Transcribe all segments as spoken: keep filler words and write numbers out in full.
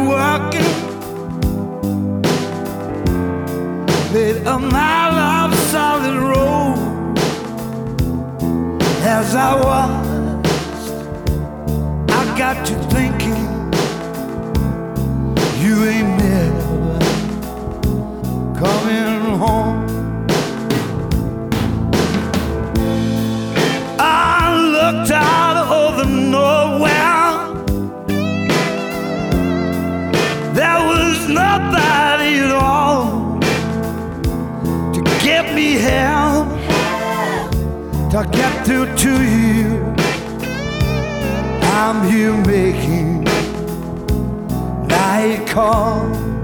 walking, made a mile of solid road. As I watched, I got to thinking, you ain't never coming home. I looked out over nowhere. There was nobody at all to get me help, to get through to you. I'm here making night call.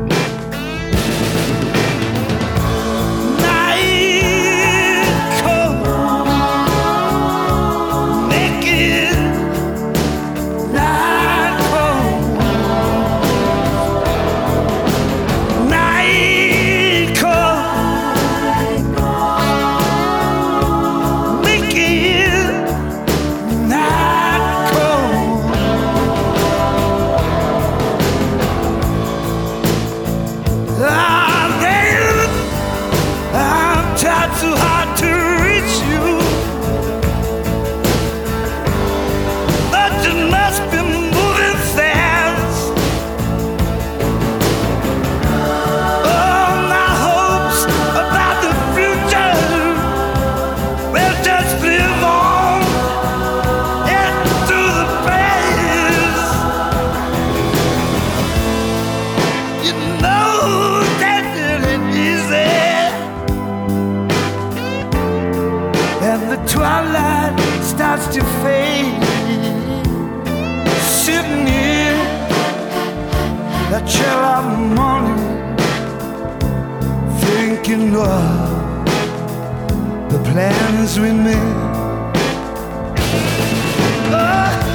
Too hard to reach you, but you must be moving fast. All my hopes about the future will just live on into the past. You know that it ain't easy. And the twilight starts to fade, sitting in the chill of the morning, thinking of the plans we made. Oh.